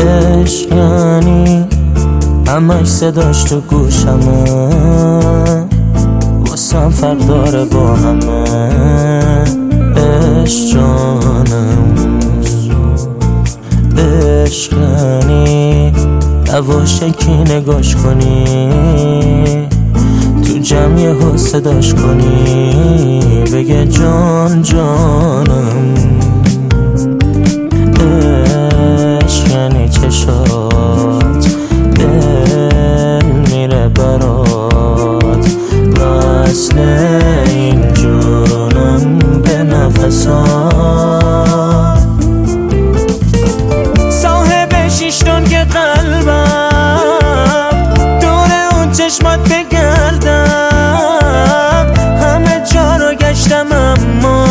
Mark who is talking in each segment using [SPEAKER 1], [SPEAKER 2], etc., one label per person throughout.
[SPEAKER 1] عشق یعنی همش صداش تو گوشمه، واسم فرق داره با همه. عشق جانم، عشق یعنی یواشکی نگاش کنی، تو جمع یهو صداش کنی، بگه جان جانم. عشق یعنی چشات دل میره برات، وصل این جانم به نفسات. صاحب 6 تن که قلبم دور اون چشمات بگردم، همه جا رو گشتم اما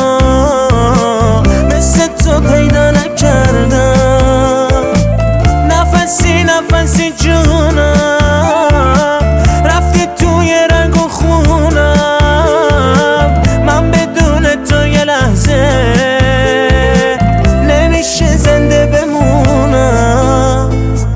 [SPEAKER 1] مثل تو پیدا نکردم. نفسی نفسی جونم رفتی توی رنگ و خونم، من بدون تو یه لحظه نمیشه زنده بمونم.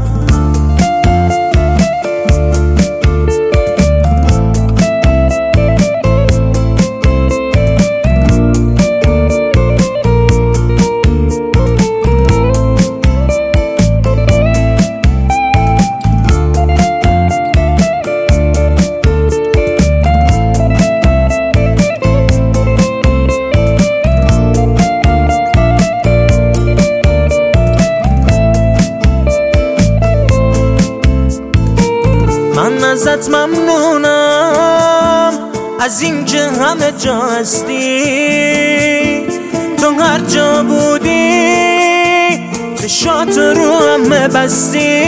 [SPEAKER 1] من ازت ممنونم از این که همه جا هستی، تو هر جا بودی چشات رو همه بستی،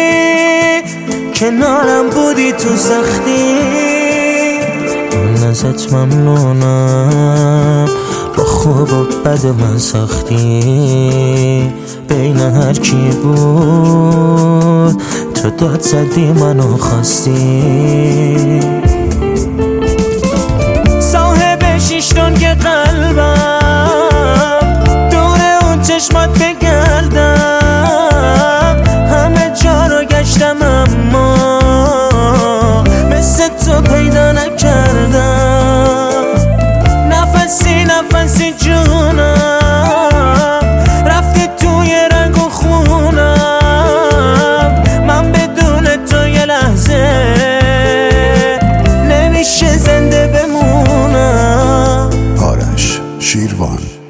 [SPEAKER 1] کنارم بودی تو سختی. من ازت ممنونم با خوب و بد من ساختی، بین هر کی بود تو داد زدی منو خواستی. صاحب 6 تن که قلبم دور اون چشمات بگردم، همه جا رو گشتم اما مثل تو پیدا نکردم. نفسی نفسی جونم رفتی توی رنگ و خونم، من بدون تو یه لحظه نمیشه زنده بمونم.
[SPEAKER 2] آرش شیروان.